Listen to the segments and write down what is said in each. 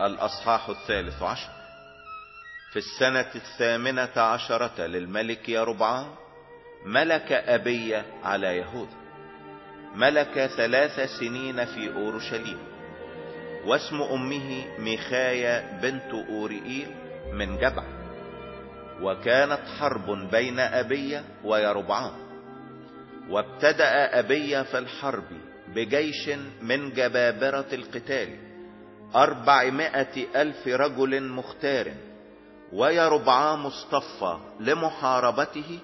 الأصحاح 13. في السنة 18 للملك يربعام ملك أبية على يهوذا. ملك 3 سنين في أورشليم، واسم أمه ميخايا بنت أوريئيل من جبع. وكانت حرب بين أبية ويربعام، وابتدأ أبية في الحرب بجيش من جبابرة القتال 400,000 رجل مختار، ويربعام اصطفى لمحاربته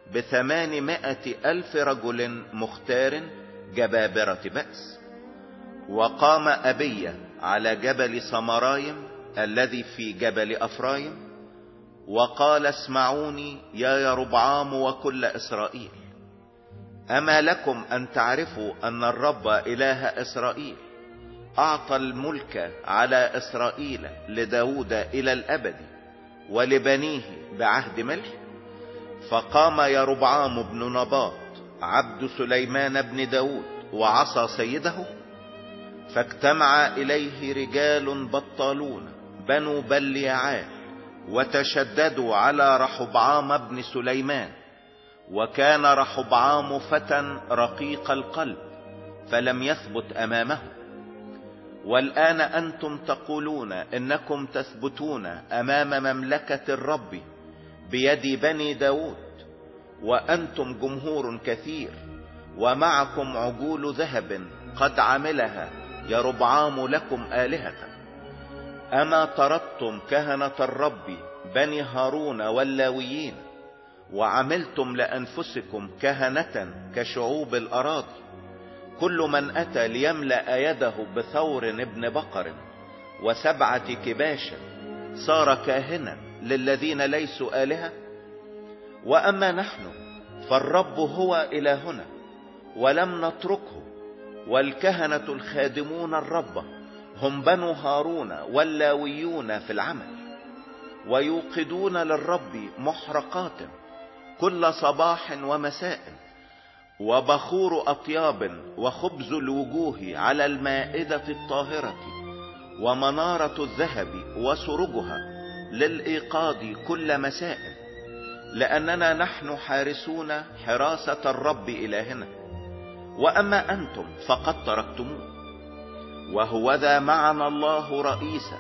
800,000 رجل مختار جبابرة بأس. وقام أبية على جبل سمرايم الذي في جبل أفرايم، وقال: اسمعوني يا يربعام وكل إسرائيل، أما لكم أن تعرفوا أن الرب إله إسرائيل أعطى الملك على إسرائيل لداود إلى الأبد ولبنيه بعهد ملك. فقام يربعام بن نباط عبد سليمان بن داود وعصى سيده، فاجتمع إليه رجال بطالون بنو بليعال وتشددوا على رحبعام بن سليمان. وكان رحبعام فتى رقيق القلب فلم يثبت أمامه. والآن أنتم تقولون إنكم تثبتون أمام مملكة الرب بيد بني داود، وأنتم جمهور كثير، ومعكم عجول ذهب قد عملها يربعام لكم آلهة. أما طردتم كهنة الرب بني هارون واللاويين، وعملتم لأنفسكم كهنة كشعوب الأراضي. كل من أتى ليملأ يده بثور ابن بقر و7 كباش صار كاهنا للذين ليسوا آلهة. وأما نحن فالرب هو إلهنا ولم نتركه، والكهنة الخادمون الرب هم بنو هارون واللاويون في العمل، ويوقدون للرب محرقات كل صباح ومساء، وبخور أطياب وخبز الوجوه على المائدة الطاهرة، ومنارة الذهب وسرجها للإيقاظ كل مساء، لأننا نحن حارسون حراسة الرب إلهنا. وأما أنتم فقد تركتموه. وهوذا معنا الله رئيسا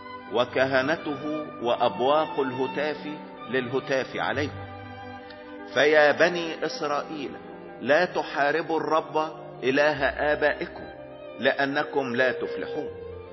وكهنته وأبواق الهتاف للهتاف عليكم. فيا بني إسرائيل، لا تحاربوا الرب إله آبائكم لأنكم لا تفلحون.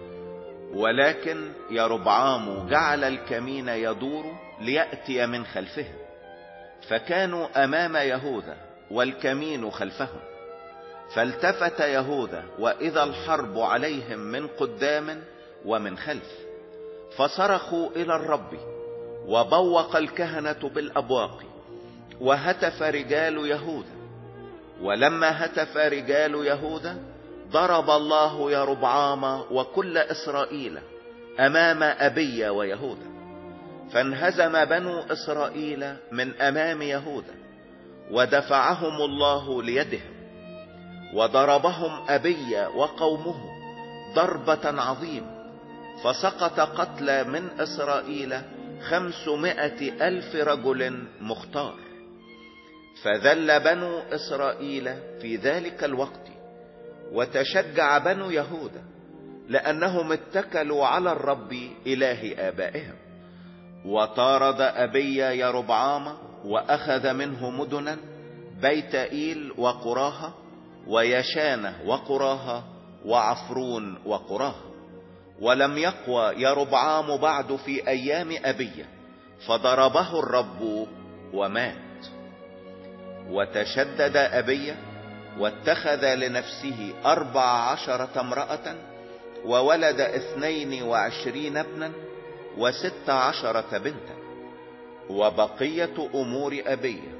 ولكن يربعام جعل الكمين يدور ليأتي من خلفهم، فكانوا أمام يهوذا والكمين خلفهم. فالتفت يهوذا وإذا الحرب عليهم من قدام ومن خلف، فصرخوا إلى الرب، وبوق الكهنة بالأبواق، وهتف رجال يهوذا. ولما هتف رجال يهوذا ضرب الله يربعام وكل إسرائيل أمام أبية ويهوذا، فانهزم بنو إسرائيل من أمام يهوذا، ودفعهم الله ليدهم، وضربهم أبية وقومه ضربة عظيمة، فسقط قتلى من إسرائيل 500,000 رجل مختار. فذل بنو إسرائيل في ذلك الوقت، وتشجع بنو يهوذا لأنهم اتكلوا على الرب إله آبائهم. وطارد أبية يربعام وأخذ منه مدنا بيت إيل وقراها ويشانة وقراها وعفرون وقراها. ولم يقوى يربعام بعد في أيام أبية، فضربه الرب ومات. وتشدد أبية واتخذ لنفسه 14 امرأة، وولد 22 ابنا و16 بنتا. وبقية أمور أبية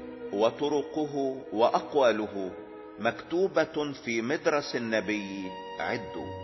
وطرقه وأقواله مكتوبة في مدرس النبي عدوا.